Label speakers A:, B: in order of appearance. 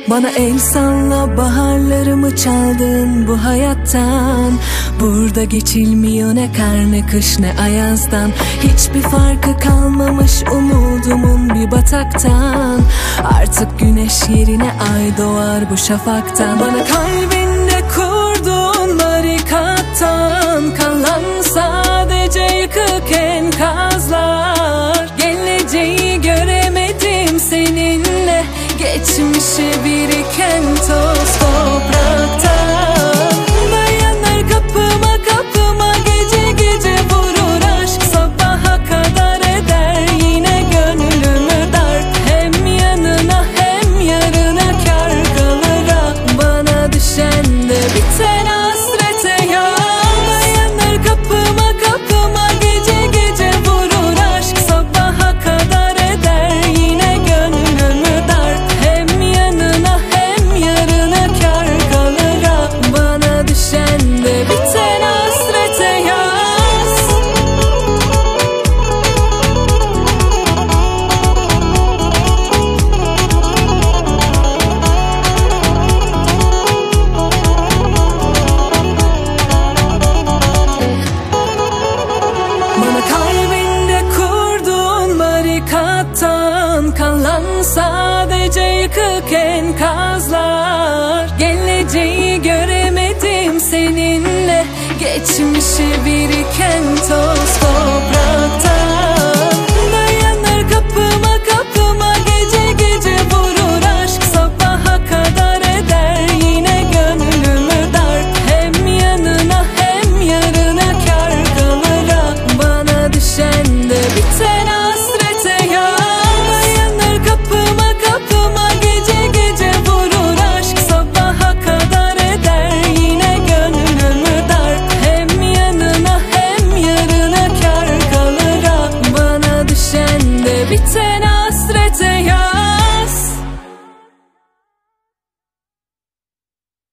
A: Bana el salla, baharlarımı çaldın bu hayattan. Burada geçilmiyor ne kar ne kış ne ayazdan. Hiçbir farkı kalmamış umudumun bir bataktan. Artık güneş yerine ay doğar bu şafaktan. Bana kalbinde kurduğun barikattan kalan sadece yıkık enkazlar. Geleceği göremedim seninle, geçmişe biriken toz topraktan. Dayanır kapıma kapıma, gece gece vurur aşk, sabaha kadar eder yine gönlümü dert. Hem yanına hem yarına kar kalır, bana düşen de biten hasrete ya. Dayanır kapıma kapıma, gece gece vurur aşk, sabaha kadar eder yine gönlümü dert. Hem yanına hem yarına kar kalır, bana düşen de biten hasrete yaz. Bana kalbinde kurduğun barikattan kalan sadece yıkık enkazlar. Geleceği göremedim seninle, geçmişe biriken toz topraktan. Dayanır kapıma kapıma, gece gece vurur aşk, sabaha kadar eder yine gönlümü dert. Hem yanına hem yarına kar kalır, bana düşen de biten hasrete ya. Dayanır kapıma kapıma, gece gece vurur aşk, sabaha kadar eder yine gönlümü dert. Hem yanına hem yarına kar kalır, bana düşen de biten hasrete ya.